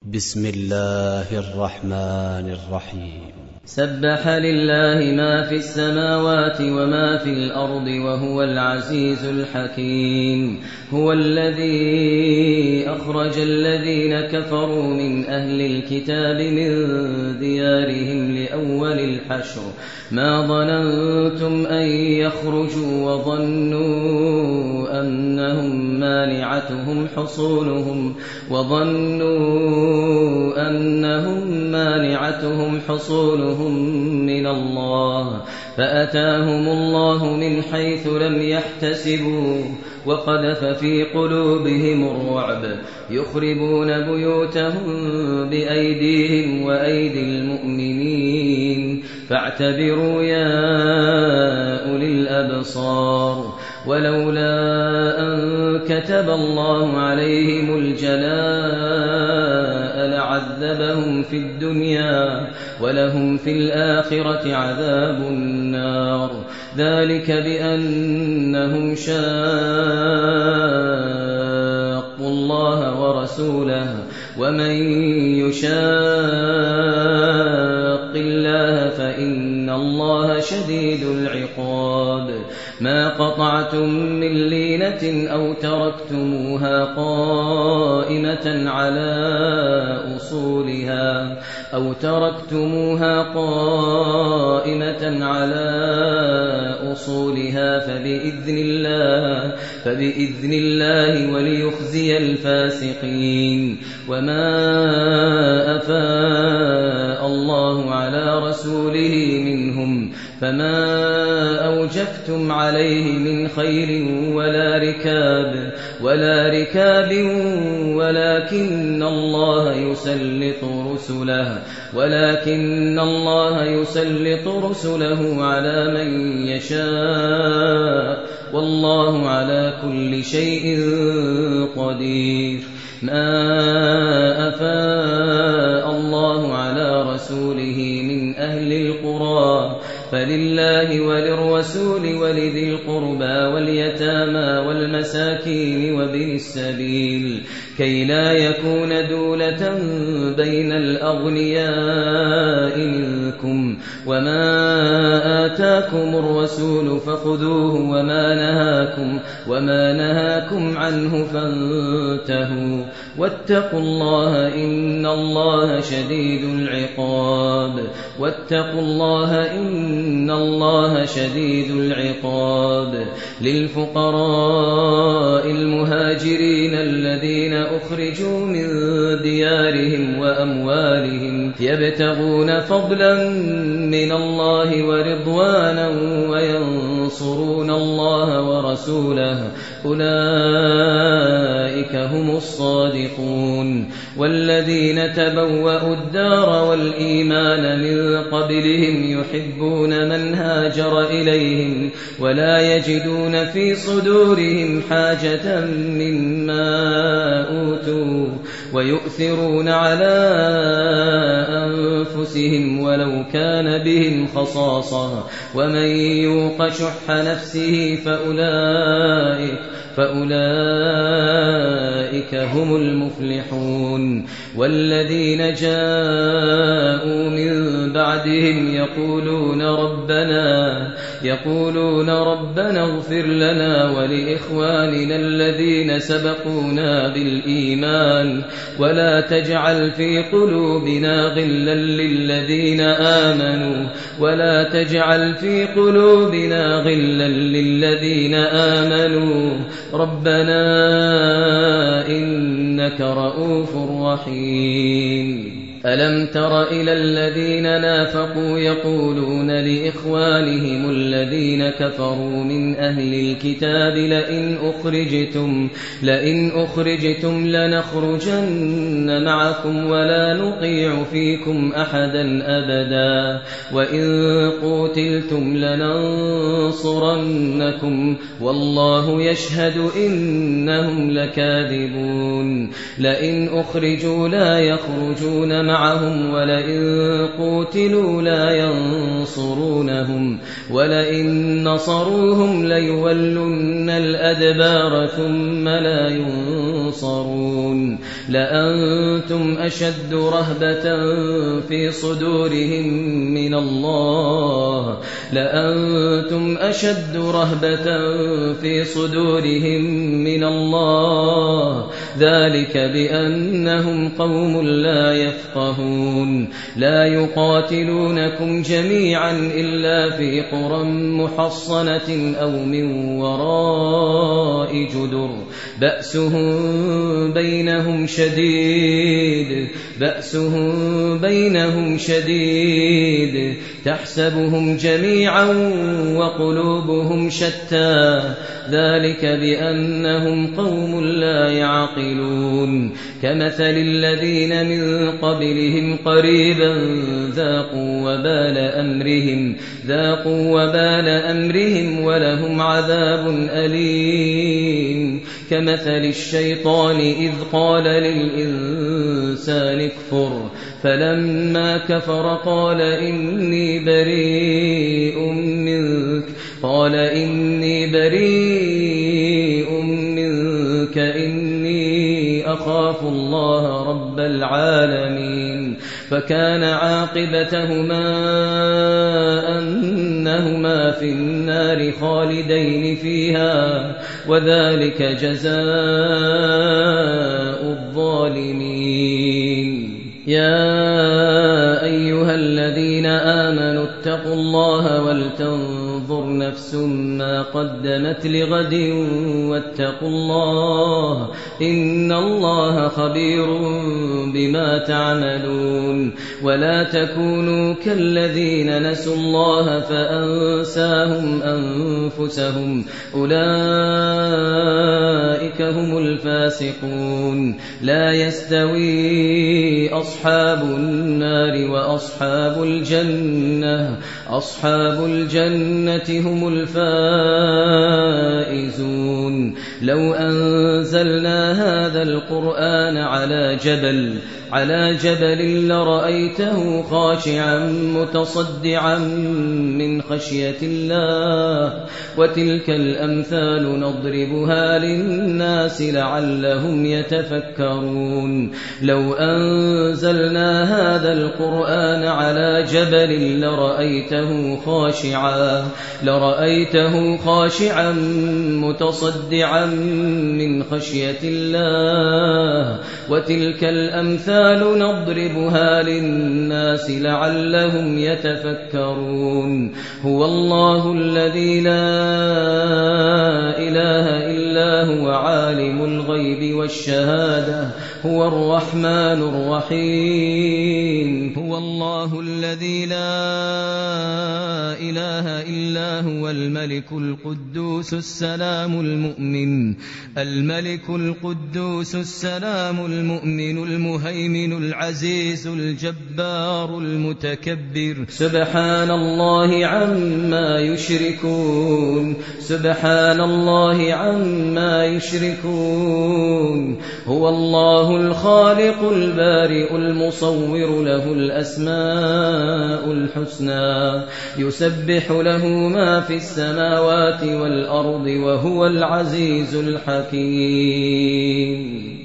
بسم الله الرحمن الرحيم. سبح لله ما في السماوات وما في الأرض وهو العزيز الحكيم. هو الذي أخرج الذين كفروا من أهل الكتاب من ديارهم لأول الحشر ما ظننتم أن يخرجوا وظنوا أنهم مانعتهم حصولهم من الله فأتاهم الله من حيث لم يحتسبوا وقذف في قلوبهم الرعب يخربون بيوتهم بأيديهم وأيدي المؤمنين فاعتبروا يا أولي الأبصار. ولولا أن كتب الله عليهم الجلاء لعذبهم في الدنيا ولهم في الآخرة عذاب النار ذلك بأنهم شاقوا الله ورسوله ومن يشاق الله فإن الله شديد العقاب. ما قطعتم من لينة أو تركتموها قائمة على أصولها فبإذن الله وليخزي الفاسقين. وما أفاء الله على رسوله منهم فما أوجفتم عليه من خيل ولا ركاب ولكن الله يسلط رسله على من يشاء والله على كل شيء قدير. ما أفاء الله على رسوله من أهل القرى فلله وللرسول ولذي القربى واليتامى والمساكين وابن السبيل كي لا يكون دولة بين الأغنياء منكم. وما آتاكم الرسول فخذوه وما نهاكم عنه فانتهوا واتقوا الله إن الله شديد العقاب. للفقراء المهاجرين الذين أخرجوا من ديارهم وأموالهم يبتغون فضلا من الله ورضوانا وينصرون الله ورسوله أولئك هم الصادقون. والذين تبوأوا الدار والإيمان من قبلهم يحبون من هاجر إليهم ولا يجدون في صدورهم حاجة مما أوتوا ويؤثرون على أنفسهم ولو كان بهم خصاصة ومن يوق شح نفسه فأولئك هم المفلحون. والذين جاءوا من بعدهم يقولون ربنا اغفر لنا ولإخواننا الذين سبقونا بالإيمان ولا تجعل في قلوبنا غلا للذين آمنوا ربنا إنك رؤوف رحيم. ألم تر إلى الذين نافقوا يقولون لإخوانهم الذين كفروا من أهل الكتاب لئن أخرجتم لنخرجن معكم ولا نطيع فيكم أحدا أبدا وإن قوتلتم لننصرنكم والله يشهد إنهم لكاذبون. لئن أخرجوا لا يخرجون معهم ولئن قوتلوا لا ينصرونهم ولئن نصروهم ليولن الأدبار ثم لا ينصرون لأنتم أشد رهبة في صدورهم من الله من الله ذلك بأنهم قوم لا يفقهون لا يقاتلونكم جميعا إلا في قرى محصنة أو من وراء جدر بأسهم بينهم شديد تحسبهم جميعا وقلوبهم شتى ذلك بأنهم قوم لا يعقلون كمثل الذين من قبلهم قريبا ذاقوا وبال أمرهم ولهم عذاب أليم كمثل الشيطان إذ قال للإنسان اكفر فلما كفر قال إني بريء منك إني أخاف الله رب العالمين فكان عاقبتهما أنهما في النار خالدين فيها وذلك جزاء الظالمين يا أيها الذين آمنوا اتقوا الله ولتنظر نفس ما قدمت لغد واتقوا الله إن الله خبير بما تعملون ولا تكونوا كالذين نسوا الله فأنساهم أنفسهم أولئك هم الفاسقون لا يستوي أصحاب النار وأصحاب الجنة هم الفائزون لو أنزلنا هذا القرآن على جبل لرأيته خاشعا متصدعا من خشية الله وتلك الأمثال نضربها للناس لعلهم يتفكرون لو أنزلنا هذا القرآن على جبل لرأيته خاشعا متصدعا من خشية الله وتلك الأمثال نضربها للناس لعلهم يتفكرون هو الله الذي لا إله إلا هو عالم الغيب والشهادة هو الرحمن الرحيم هو الله الذي لا إله إلا هو الملك القدوس السلام المؤمن المهيمن العزيز الجبار المتكبر سبحان الله عما يشركون هو الله الخالق البارئ المصور له الأسماء الحسنى يسبح له ما في السماوات والأرض وهو العزيز الحكيم